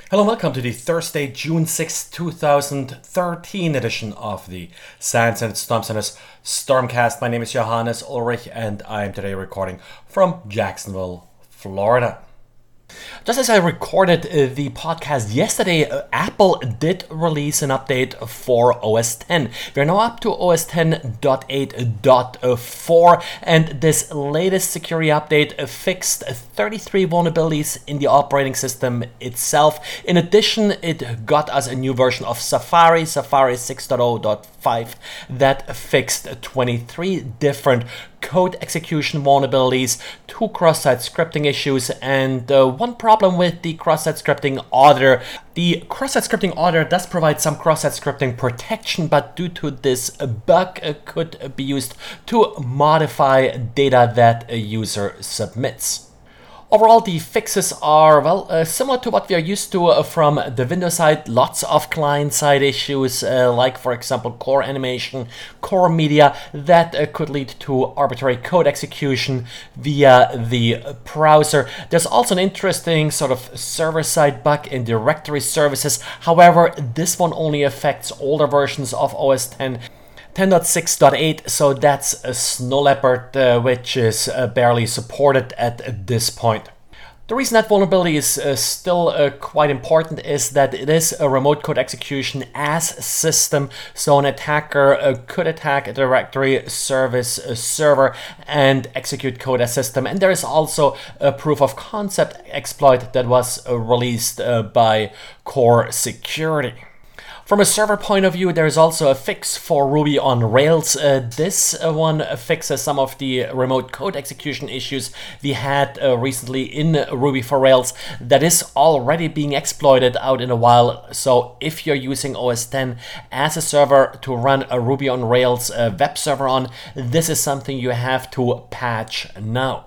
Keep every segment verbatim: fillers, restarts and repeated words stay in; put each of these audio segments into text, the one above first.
Hello and welcome to the Thursday, June sixth, two thousand thirteen edition of the SANS and Storm Center's Stormcast. My name is Johannes Ulrich and I am today recording from Jacksonville, Florida. Just as I recorded uh, the podcast yesterday, uh, Apple did release an update for O S ten. We're now up to O S ten point eight point four, and this latest security update uh, fixed thirty-three vulnerabilities in the operating system itself. In addition, it got us a new version of Safari, Safari six point zero point five, that fixed twenty-three different code execution vulnerabilities, two cross-site scripting issues, and uh, one problem with the cross-site scripting auditor. The cross-site scripting auditor does provide some cross-site scripting protection, but due to this bug, it could be used to modify data that a user submits. Overall, the fixes are, well, uh, similar to what we are used to uh, from the Windows side. Lots of client-side issues, uh, like, for example, core animation, core media, that uh, could lead to arbitrary code execution via the browser. There's also an interesting sort of server-side bug in directory services. However, this one only affects older versions of O S ten. ten point six point eight, so that's a Snow Leopard, uh, which is uh, barely supported at this point. The reason that vulnerability is uh, still uh, quite important is that it is a remote code execution as system, so an attacker uh, could attack a directory service uh, server and execute code as system. And there is also a proof of concept exploit that was uh, released uh, by Core Security. From a server point of view, there is also a fix for Ruby on Rails. Uh, this uh, one fixes some of the remote code execution issues we had uh, recently in Ruby for Rails that is already being exploited out in the wild. So if you're using O S ten as a server to run a Ruby on Rails uh, web server on, this is something you have to patch now.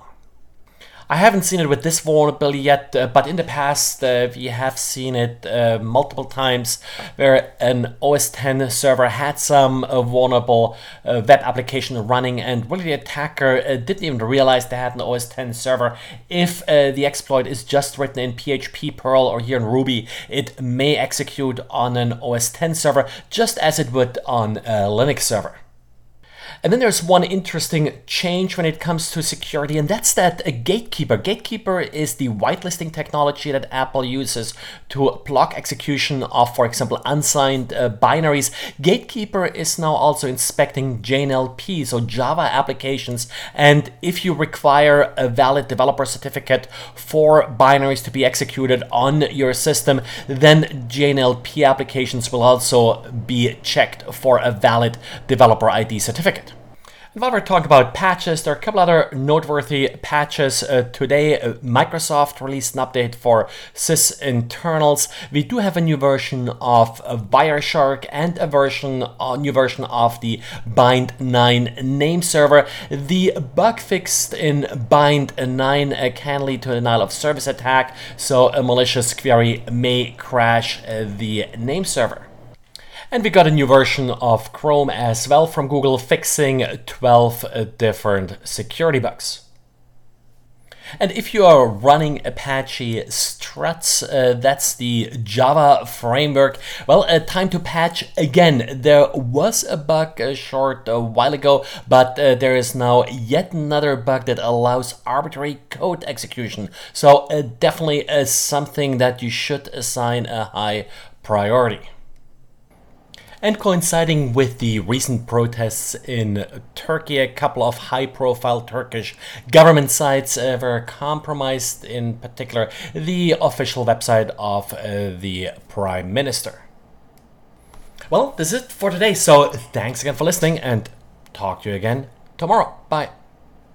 I haven't seen it with this vulnerability yet, uh, but in the past uh, we have seen it uh, multiple times where an O S ten server had some uh, vulnerable uh, web application running, and really the attacker uh, didn't even realize they had an O S ten server. If uh, the exploit is just written in P H P, Perl, or here in Ruby, it may execute on an O S ten server just as it would on a Linux server. And then there's one interesting change when it comes to security, and that's that a Gatekeeper. Gatekeeper is the whitelisting technology that Apple uses to block execution of, for example, unsigned uh, binaries. Gatekeeper is now also inspecting J N L P, so Java applications, and if you require a valid developer certificate for binaries to be executed on your system, then J N L P applications will also be checked for a valid developer I D certificate. And while we're talking about patches, there are a couple other noteworthy patches. Uh, today, uh, Microsoft released an update for sysinternals. We do have a new version of uh, Wireshark and a version, a new version of the bind nine name server. The bug fixed in bind nine uh, can lead to a denial of service attack, so a malicious query may crash uh, the name server. And we got a new version of Chrome as well from Google, fixing twelve different security bugs. And if you are running Apache Struts, uh, that's the Java framework, well, uh, time to patch again. There was a bug a short a while ago, but uh, there is now yet another bug that allows arbitrary code execution. So uh, definitely uh, something that you should assign a high priority. And coinciding with the recent protests in Turkey, a couple of high-profile Turkish government sites uh, were compromised, in particular the official website of uh, the Prime Minister. Well, this is it for today, so thanks again for listening and talk to you again tomorrow. Bye.